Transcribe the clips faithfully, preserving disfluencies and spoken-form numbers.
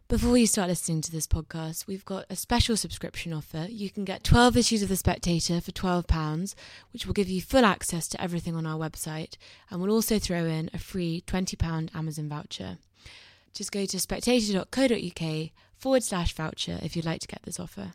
Before you start listening to this podcast, we've got a special subscription offer. You can get twelve issues of The Spectator for twelve pounds, which will give you full access to everything on our website, and we'll also throw in a free twenty pounds Amazon voucher. Just go to spectator.co.uk forward slash voucher if you'd like to get this offer.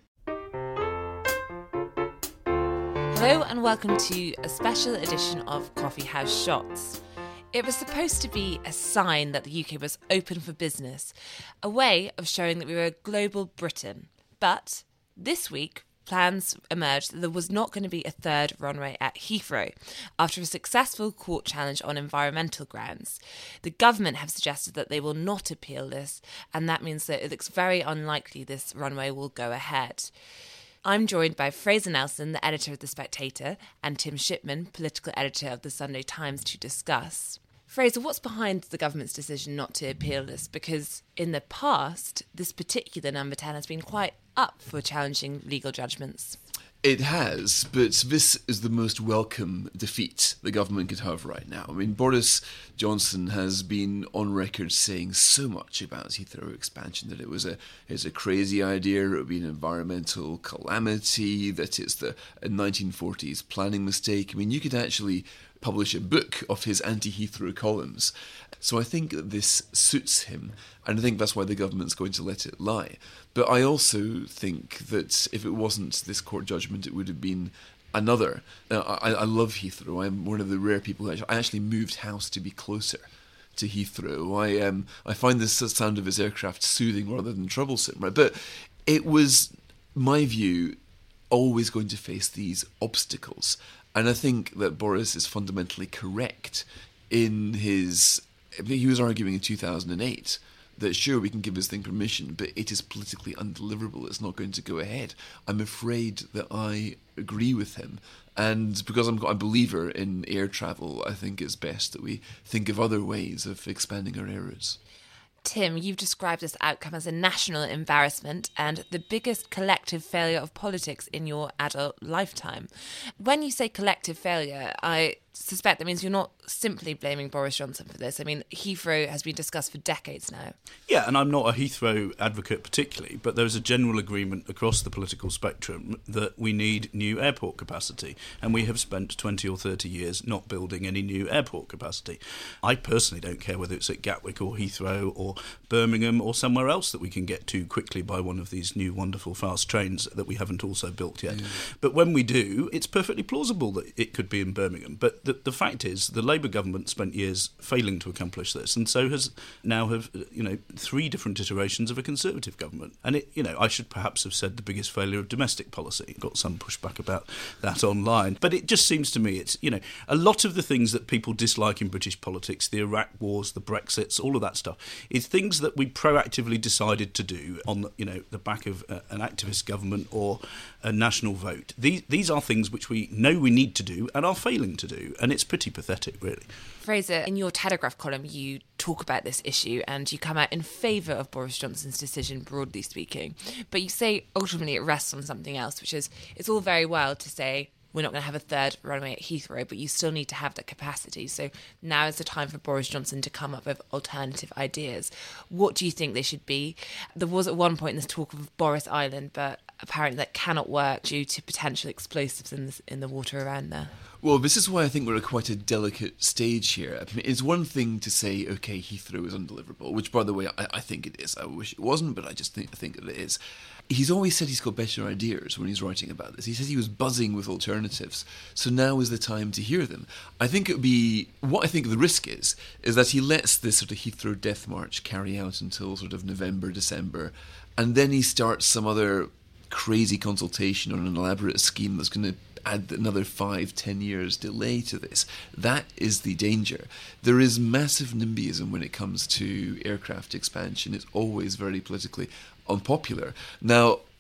Hello and welcome to a special edition of Coffee House Shots. It was supposed to be a sign that the U K was open for business, a way of showing that we were a global Britain. But this week, plans emerged that there was not going to be a third runway at Heathrow after a successful court challenge on environmental grounds. The government have suggested that they will not appeal this, and that means that it looks very unlikely this runway will go ahead. I'm joined by Fraser Nelson, the editor of The Spectator, and Tim Shipman, political editor of The Sunday Times, to discuss. Fraser, what's behind the government's decision not to appeal this? Because in the past, this particular number ten has been quite up for challenging legal judgments. It has, but this is the most welcome defeat the government could have right now. I mean, Boris Johnson has been on record saying so much about Heathrow expansion, that it was a it's a crazy idea, it would be an environmental calamity, that it's the a nineteen forties planning mistake. I mean, you could actually publish a book of his anti-Heathrow columns. So I think that this suits him, and I think that's why the government's going to let it lie. But I also think that if it wasn't this court judgment, it would have been another. Uh, I, I love Heathrow. I'm one of the rare people who actually, I actually moved house to be closer to Heathrow. I um I find the sound of his aircraft soothing rather than troublesome, right? But it was, my view, always going to face these obstacles. And I think that Boris is fundamentally correct in his... He was arguing in two thousand eight that sure, we can give this thing permission, but it is politically undeliverable. It's not going to go ahead. I'm afraid that I agree with him. And because I'm a believer in air travel, I think it's best that we think of other ways of expanding our air routes. Tim, you've described this outcome as a national embarrassment and the biggest collective failure of politics in your adult lifetime. When you say collective failure, I suspect that means you're not simply blaming Boris Johnson for this. I mean, Heathrow has been discussed for decades now. Yeah, and I'm not a Heathrow advocate particularly, but there's a general agreement across the political spectrum that we need new airport capacity, and we have spent twenty or thirty years not building any new airport capacity. I personally don't care whether it's at Gatwick or Heathrow or Birmingham or somewhere else that we can get to quickly by one of these new wonderful fast trains that we haven't also built yet. Yeah. But when we do, it's perfectly plausible that it could be in Birmingham. But the, the fact is, the Labour government spent years failing to accomplish this, and so has now have you know three different iterations of a Conservative government. And it, you know, I should perhaps have said the biggest failure of domestic policy. Got some pushback about that online, but it just seems to me it's you know a lot of the things that people dislike in British politics, the Iraq wars, the Brexits, all of that stuff, is things that we proactively decided to do on the, you know the back of uh, an activist government or a national vote. These these are things which we know we need to do and are failing to do, and it's pretty pathetic, really. Fraser, in your Telegraph column, you talk about this issue and you come out in favour of Boris Johnson's decision, broadly speaking. But you say ultimately it rests on something else, which is it's all very well to say we're not going to have a third runway at Heathrow, but you still need to have that capacity. So now is the time for Boris Johnson to come up with alternative ideas. What do you think they should be? There was at one point this talk of Boris Island, but apparently that cannot work due to potential explosives in the, in the water around there. Well, this is why I think we're at quite a delicate stage here. I mean, it's one thing to say, OK, Heathrow is undeliverable, which, by the way, I, I think it is. I wish it wasn't, but I just think, I think that it is. He's always said he's got better ideas when he's writing about this. He says he was buzzing with alternatives, so now is the time to hear them. I think it would be... What I think the risk is, is that he lets this sort of Heathrow death march carry out until sort of November, December, and then he starts some other crazy consultation on an elaborate scheme that's going to add another five, ten years delay to this. That is the danger. There is massive NIMBYism when it comes to aircraft expansion. It's always very politically unpopular. Now,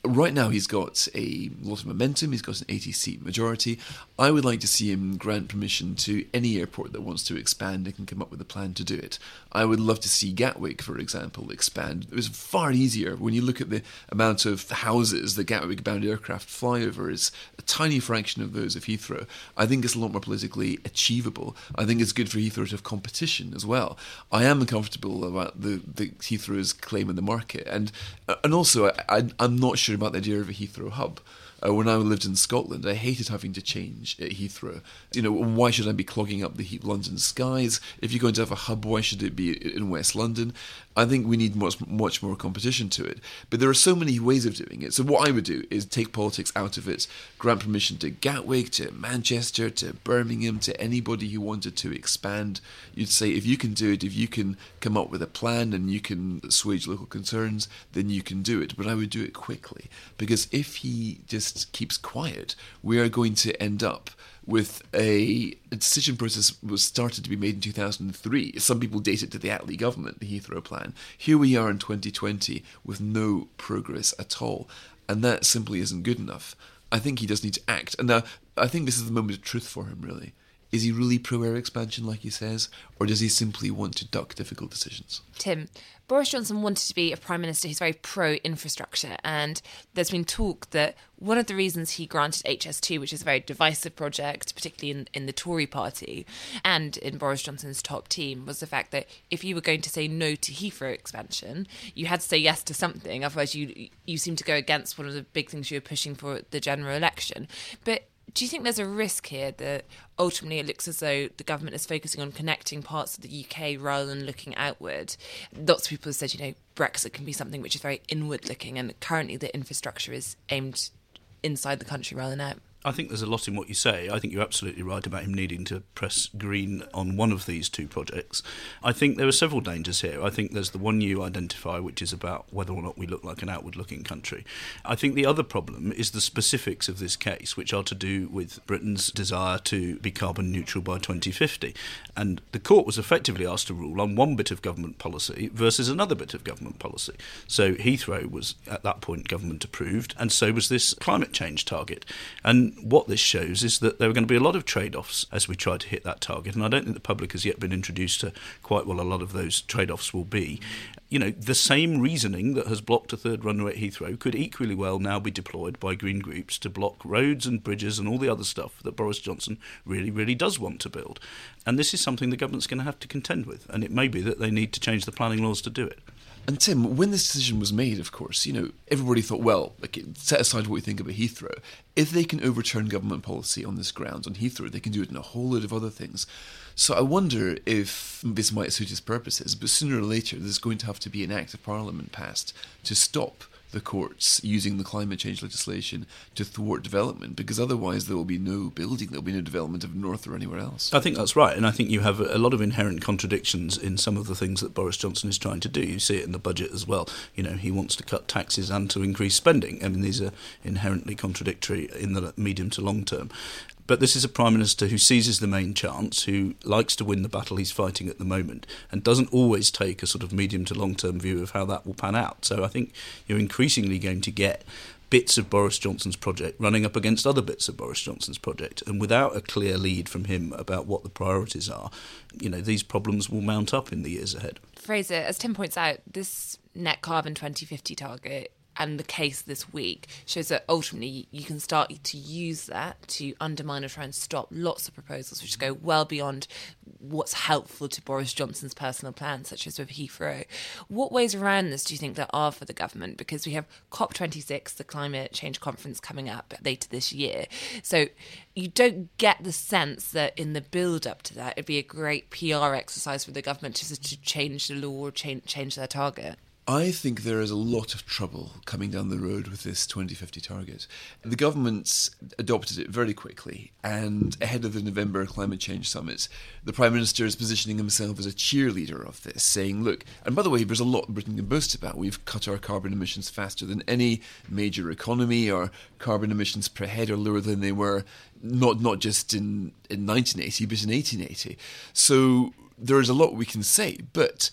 right now he's got a lot of momentum, he's got an eighty-seat majority. I would like to see him grant permission to any airport that wants to expand and can come up with a plan to do it. I would love to see Gatwick, for example, expand. It was far easier when you look at the amount of houses that Gatwick-bound aircraft fly over. It's a tiny fraction of those of Heathrow. I think it's a lot more politically achievable. I think it's good for Heathrow to have competition as well. I am uncomfortable about the, the Heathrow's claim in the market, and and also I, I, I'm not sure about the idea of a Heathrow hub. Uh, when I lived in Scotland, I hated having to change at Heathrow. You know, why should I be clogging up the heat London skies? If you're going to have a hub, why should it be in West London? I think we need much, much more competition to it. But there are so many ways of doing it. So what I would do is take politics out of it, grant permission to Gatwick, to Manchester, to Birmingham, to anybody who wanted to expand. You'd say, if you can do it, if you can come up with a plan and you can assuage local concerns, then you can do it. But I would do it quickly. Because if he just keeps quiet, we are going to end up with a, a decision process was started to be made in two thousand three. Some people date it to the Attlee government, the Heathrow plan. Here we are in twenty twenty with no progress at all. And that simply isn't good enough. I think he does need to act. And now, I think this is the moment of truth for him, really. Is he really pro-air expansion, like he says? Or does he simply want to duck difficult decisions? Tim, Boris Johnson wanted to be a Prime Minister who's very pro-infrastructure, and there's been talk that one of the reasons he granted H S two, which is a very divisive project, particularly in, in the Tory party and in Boris Johnson's top team, was the fact that if you were going to say no to Heathrow expansion, you had to say yes to something, otherwise you you seem to go against one of the big things you were pushing for at the general election. But do you think there's a risk here that ultimately it looks as though the government is focusing on connecting parts of the U K rather than looking outward? Lots of people have said, you know, Brexit can be something which is very inward looking, and currently the infrastructure is aimed inside the country rather than out. I think there's a lot in what you say. I think you're absolutely right about him needing to press green on one of these two projects. I think there are several dangers here. I think there's the one you identify, which is about whether or not we look like an outward-looking country. I think the other problem is the specifics of this case, which are to do with Britain's desire to be carbon neutral by twenty fifty. And the court was effectively asked to rule on one bit of government policy versus another bit of government policy. So Heathrow was, at that point, government approved, and so was this climate change target. And what this shows is that there are going to be a lot of trade-offs as we try to hit that target, and I don't think the public has yet been introduced to quite what a lot of those trade-offs will be. You know, the same reasoning that has blocked a third runway at Heathrow could equally well now be deployed by green groups to block roads and bridges and all the other stuff that Boris Johnson really, really does want to build. And this is something the government's going to have to contend with, and it may be that they need to change the planning laws to do it. And Tim, when this decision was made, of course, you know, everybody thought, well, like, set aside what we think about Heathrow. If they can overturn government policy on this grounds on Heathrow, they can do it in a whole load of other things. So I wonder if this might suit his purposes, but sooner or later there's going to have to be an act of Parliament passed to stop the courts using the climate change legislation to thwart development, because otherwise there will be no building, there will be no development of North or anywhere else. I think that's right, and I think you have a lot of inherent contradictions in some of the things that Boris Johnson is trying to do. You see it in the budget as well. You know, he wants to cut taxes and to increase spending. I mean, these are inherently contradictory in the medium to long term. But this is a Prime Minister who seizes the main chance, who likes to win the battle he's fighting at the moment, and doesn't always take a sort of medium to long-term view of how that will pan out. So I think you're increasingly going to get bits of Boris Johnson's project running up against other bits of Boris Johnson's project. And without a clear lead from him about what the priorities are, you know, these problems will mount up in the years ahead. Fraser, as Tim points out, this net carbon twenty fifty target and the case this week shows that ultimately you can start to use that to undermine or try and stop lots of proposals which go well beyond what's helpful to Boris Johnson's personal plans, such as with Heathrow. What ways around this do you think there are for the government? Because we have COP twenty-six, the climate change conference, coming up later this year. So you don't get the sense that in the build-up to that, it'd be a great P R exercise for the government just to change the law or change, change their target. I think there is a lot of trouble coming down the road with this twenty fifty target. The government's adopted it very quickly, and ahead of the November climate change summit, the Prime Minister is positioning himself as a cheerleader of this, saying, look, and by the way, there's a lot Britain can boast about. We've cut our carbon emissions faster than any major economy. Our carbon emissions per head are lower than they were not not just in, in nineteen eighty, but in eighteen eighty. So there is a lot we can say, but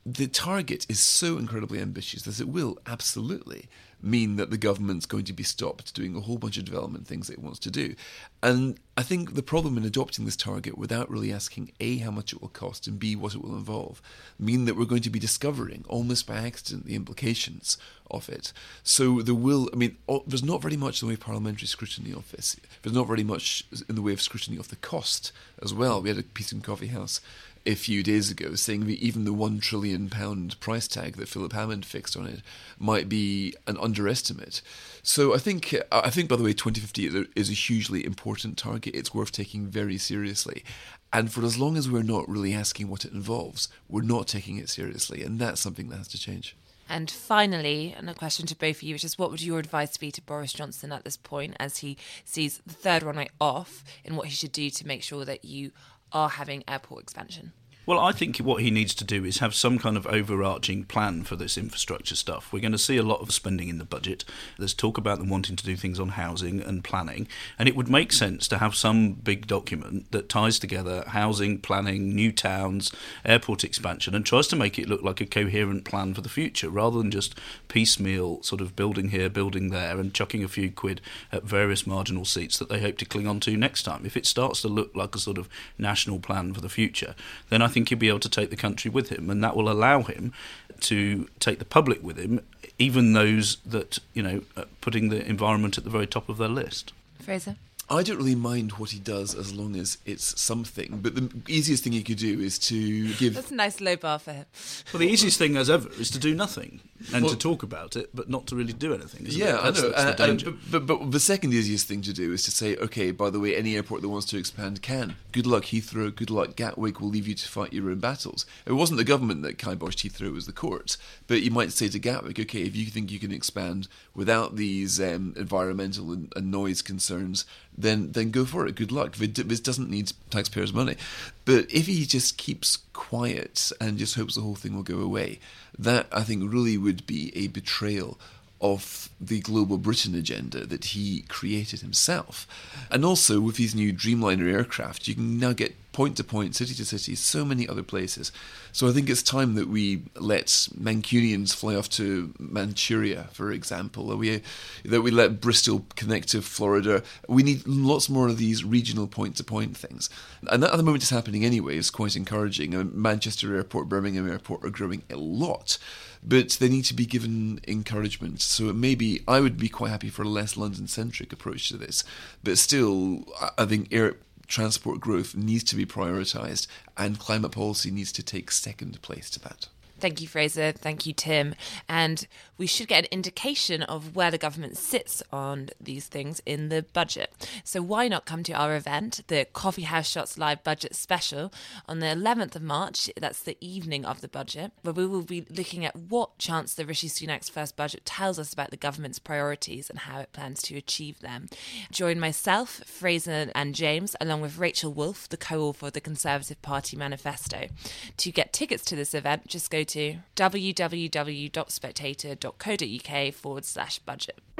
the target is so incredibly ambitious that it will absolutely mean that the government's going to be stopped doing a whole bunch of development things that it wants to do. And I think the problem in adopting this target without really asking A, how much it will cost, and B, what it will involve, mean that we're going to be discovering, almost by accident, the implications of it. So there will, I mean, there's not very much in the way of parliamentary scrutiny of this. There's not very much in the way of scrutiny of the cost as well. We had a piece in Coffee House a few days ago saying that even the one trillion pound price tag that Philip Hammond fixed on it might be an underestimate. So I think, I think by the way, twenty fifty is a hugely important target. It's worth taking very seriously. And for as long as we're not really asking what it involves, we're not taking it seriously. And that's something that has to change. And finally, and a question to both of you, which is what would your advice be to Boris Johnson at this point as he sees the third runway off in what he should do to make sure that you are having airport expansion? Well, I think what he needs to do is have some kind of overarching plan for this infrastructure stuff. We're going to see a lot of spending in the budget. There's talk about them wanting to do things on housing and planning, and it would make sense to have some big document that ties together housing, planning, new towns, airport expansion, and tries to make it look like a coherent plan for the future, rather than just piecemeal sort of building here, building there, and chucking a few quid at various marginal seats that they hope to cling on to next time. If it starts to look like a sort of national plan for the future, then I think think he'll be able to take the country with him, and that will allow him to take the public with him, even those that, you know, are putting the environment at the very top of their list. Fraser? I don't really mind what he does as long as it's something, but the easiest thing he could do is to give... That's a nice low bar for him. Well, the easiest thing as ever is to do nothing and well, to talk about it, but not to really do anything. Yeah, it? That's, I know. that's the uh, danger. Uh, but, but, but the second easiest thing to do is to say, okay, by the way, any airport that wants to expand can. Good luck, Heathrow. Good luck, Gatwick. We'll leave you to fight your own battles. It wasn't the government that kiboshed Heathrow, it was the courts. But you might say to Gatwick, okay, if you think you can expand without these um, environmental and, and noise concerns, then then go for it. Good luck. This doesn't need taxpayers' money. But if he just keeps quiet and just hopes the whole thing will go away, that, I think, really would be a betrayal of the global Britain agenda that he created himself. And also, with these new Dreamliner aircraft, you can now get point to point, city to city, so many other places. So I think it's time that we let Mancunians fly off to Manchuria, for example, that we, that we let Bristol connect to Florida. We need lots more of these regional point to point things. And that at the moment is happening anyway. It's quite encouraging. I mean, Manchester Airport, Birmingham Airport are growing a lot, but they need to be given encouragement. So maybe I would be quite happy for a less London-centric approach to this. But still, I think air transport growth needs to be prioritised, and climate policy needs to take second place to that. Thank you, Fraser. Thank you, Tim. And we should get an indication of where the government sits on these things in the budget. So why not come to our event, the Coffee House Shots Live Budget Special, on the eleventh of March, that's the evening of the budget, where we will be looking at what Chancellor Rishi Sunak's first budget tells us about the government's priorities and how it plans to achieve them. Join myself, Fraser and James, along with Rachel Wolfe, the co-author of the Conservative Party Manifesto. To get tickets to this event, just go to w w w dot spectator dot co dot u k forward slash budget.